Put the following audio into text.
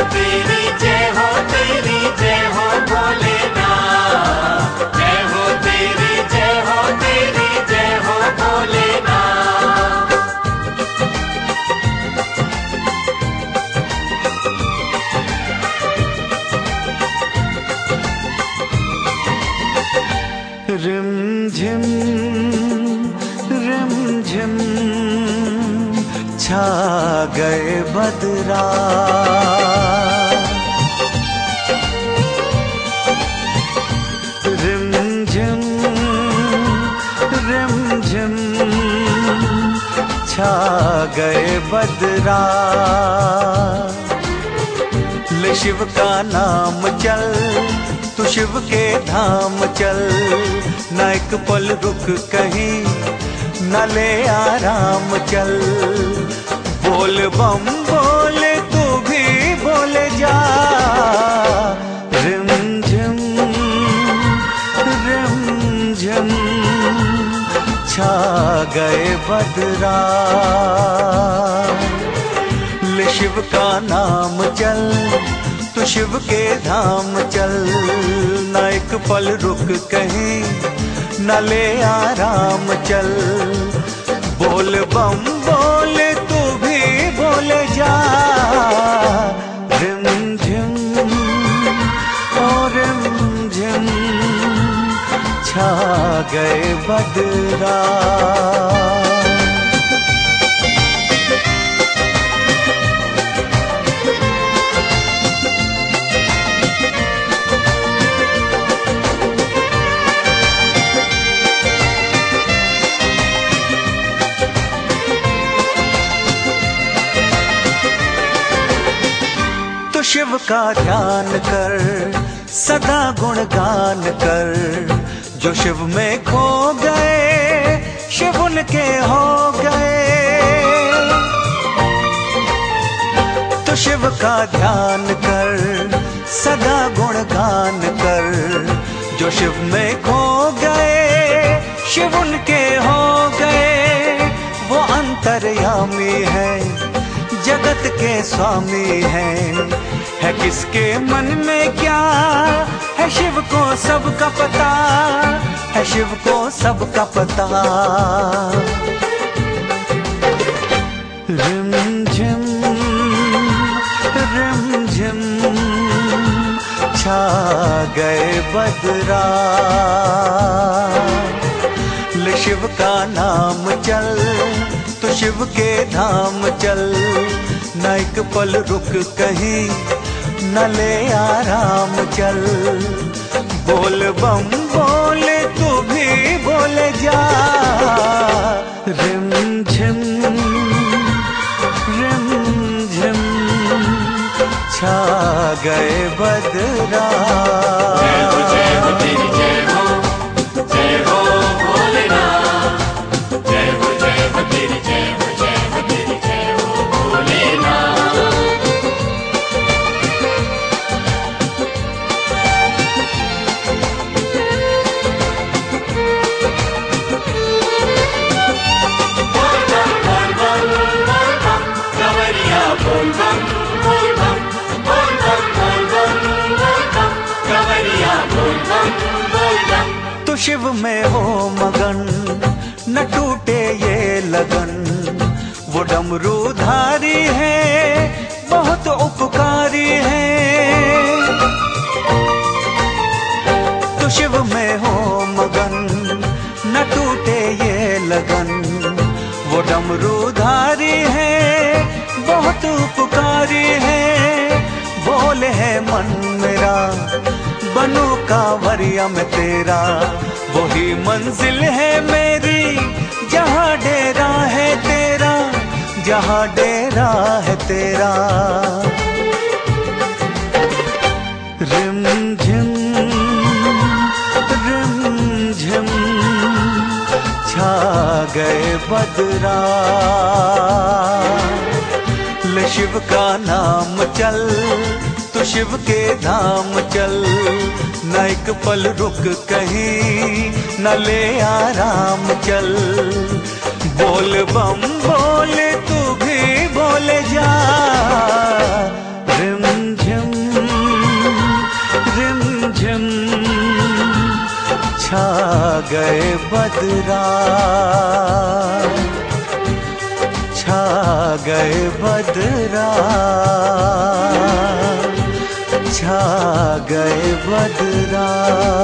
तेरी जय हो तेरी जय हो भोलेनाथ। जय हो तेरी जय हो तेरी जय हो भोलेनाथ। रिमझिम रिमझिम छा गए बदरा, रिमझिम रिमझिम छा गए बदरा। ले शिव का नाम चल तू शिव के धाम चल, न एक पल रुक कहीं न ले आराम चल। बोल बम बोले तू भी बोले जा, रिमझिम रिमझिम छा गए बदरा। ले शिव का नाम चल तू शिव के धाम चल, न एक पल रुक कहीं न ले आराम चल। बोल बम बोले तू भी बोले जा, रिमझिम ओ रिमझिम छा गए बदरा। शिव का ध्यान कर सदा गुणगान कर, जो शिव में खो गए शिव उनके हो गए। तो शिव का ध्यान कर सदा गुणगान कर, जो शिव में खो गए शिव उनके हो गए। वो अंतर्यामी है जगत के स्वामी है किसके मन में क्या है शिव को सबका पता, है शिव को सबका पता। रिमझिम रिमझिम छा गए बदरा। ले शिव का नाम चल तो शिव के धाम चल, न एक पल रुक कहीं न ले आराम चल। बोल बम बोले तू भी बोले जा, रिमझिम रिमझिम छा गए बदरा। जय हो तेरी जय हो भोलेनाथ। जय हो तेरी जय हो तेरी जय हो भोलेनाथ। तो शिव में हो मगन न टूटे ये लगन, वो डमरूधारी है बहुत उपकारी है। तो शिव में हो मगन न टूटे ये लगन, वो डमरूधारी है बहुत उपकारी है। बोले है मन मेरा बनू कांवरिया में तेरा, वही मंजिल है मेरी जहाँ डेरा है तेरा, जहाँ डेरा है तेरा। रिमझिम रिमझिम छा गए बदरा। ले शिव का नाम चल तो शिव के धाम चल, न एक पल रुक कहीं न ले आराम चल। बोल बम बोले तू भी बोले जा, रिमझिम छा गए बदरा, छा गए बदरा, छा गए बदरा।